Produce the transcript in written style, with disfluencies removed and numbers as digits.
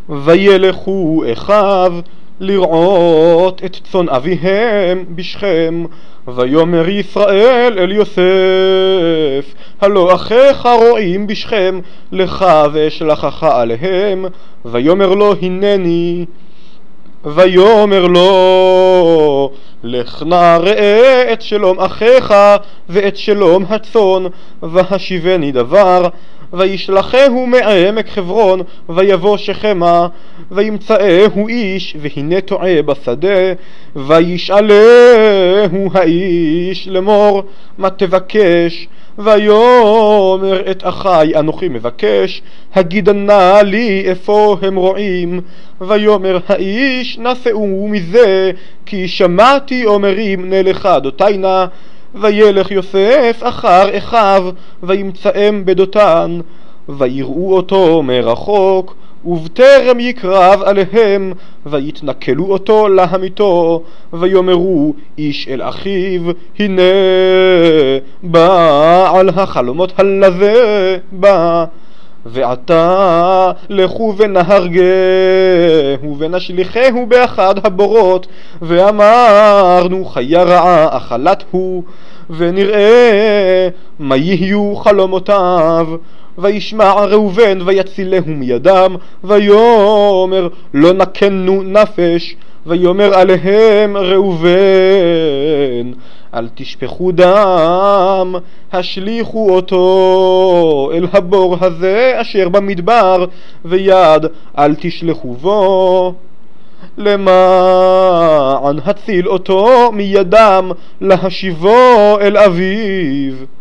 וילכו אחיו לרעות את צאן אביהם בשכם. ויאמר ישראל אל יוסף, הלא אחיך רועים בשכם, לך ואשלחך עליהם. ויאמר לו הנני. ויאמר לו, לך נא ראה את שלום אחיך ואת שלום הצאן, והשיבני דבר. וישלחהו מעמק חברון, ויבוא שכמה, וימצאהו איש, והנה טועה בשדה. וישאלהו האיש לאמור, מה תבקש? ויאמר, את אחי אנוכי מבקש, הגידה נא לי איפה הם רועים. ויאמר האיש, נשאו מזה, כי שמעתי אומרים נלכה דותיינה. וילך יוסף אחר אחיו, וימצאם בדותן. ויראו אותו מרחוק, ובטרם יקרב עליהם, ויתנכלו אותו להמיתו. ויאמרו איש אל אחיו, הנה בעל החלומות הלזה בא. ועתה לכו ונהרגהו ונשליכהו באחד הבורות. ואמרנו חיה רעה אכלת הוא, ונראה מה יהיו חלומותיו. וישמע ראובן ויצילהו מידם. ויאמר לא נקנו נפש. ויאמר עליהם ראובן, אל תשפכו דם, השליכו אותו אל הבור הזה אשר במדבר, ויד אל תשלחו בו, למען הציל אותו מידם, להשיבו אל אביו.